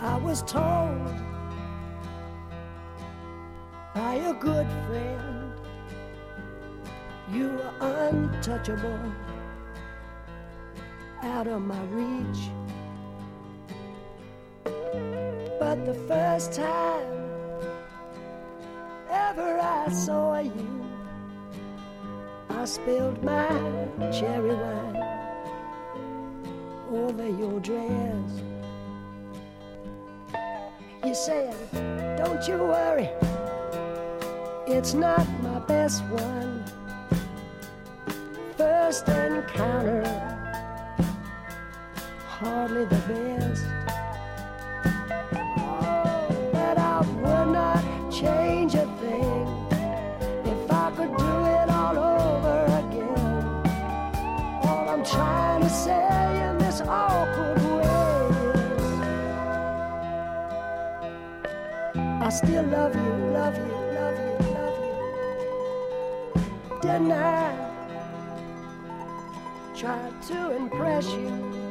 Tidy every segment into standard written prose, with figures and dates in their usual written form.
I was told by a good friend you were untouchable, out of my reach. But the first time ever I saw you, I spilled my cherry wine over your dress. You said, don't you worry, it's not my best one. First encounter, hardly the best. Oh, but I would not change a thing if I could do it all over again. All I'm trying to say in this awkward way is I still love you, love you, love you, love you. Didn't I try to impress you?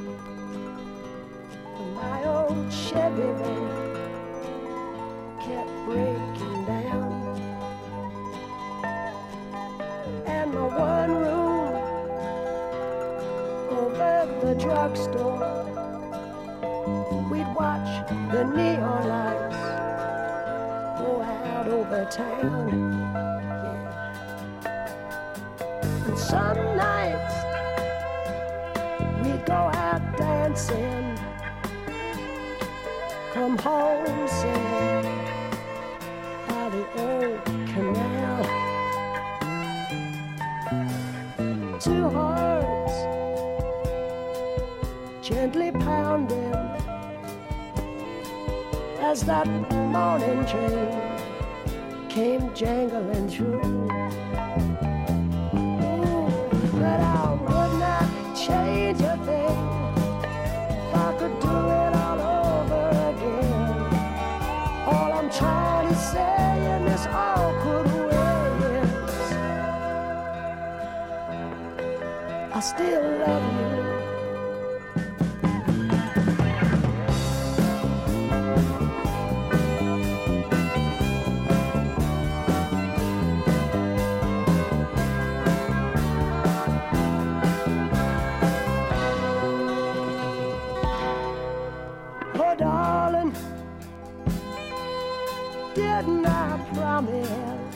My old Chevy van kept breaking down, and my one room over the drugstore, we'd watch the neon lights go out over town. Yeah. And some nights we'd go out dancing, come home singing by the old canal. Two hearts gently pounding as that morning train came jangling through. Ooh, but I would not change a thing if I could do it all over again. All I'm trying to say in this awkward way is I still love you. Oh, darling, didn't I promise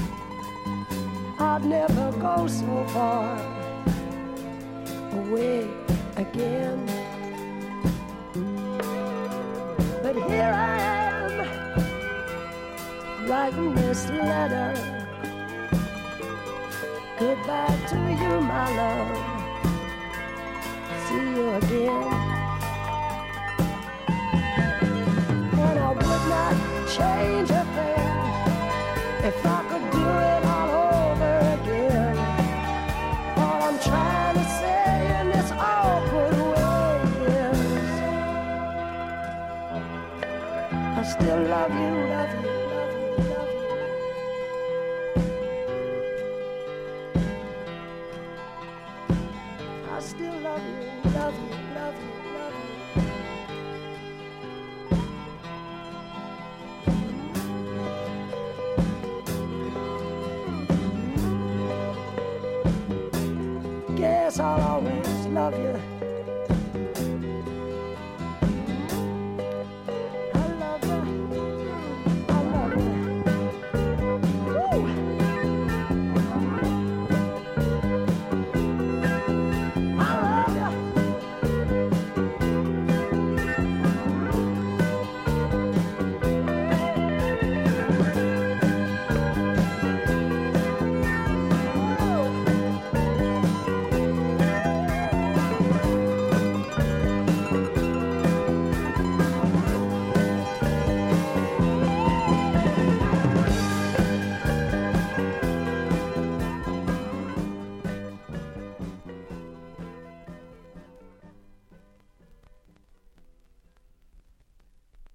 I'd never go so far away again? But here I am, writing this letter. Goodbye to you, my love. See you again. And I would not change a thing if I could do it all over again. All I'm trying to say in this awkward way is I still love you, love you, love you, love you. I still love you, love you, love you, love you. Guess I'll always love you.